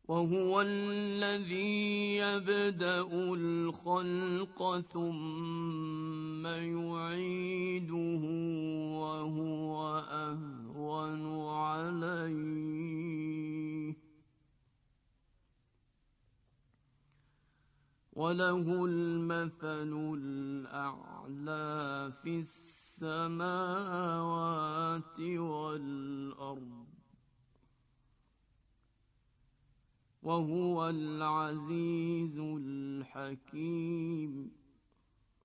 وهو الذي يبدأ الخلق ثم يعيده وهو أهون عليه وله المثل الأعلى في السماوات والأرض وهو العزيز الحكيم.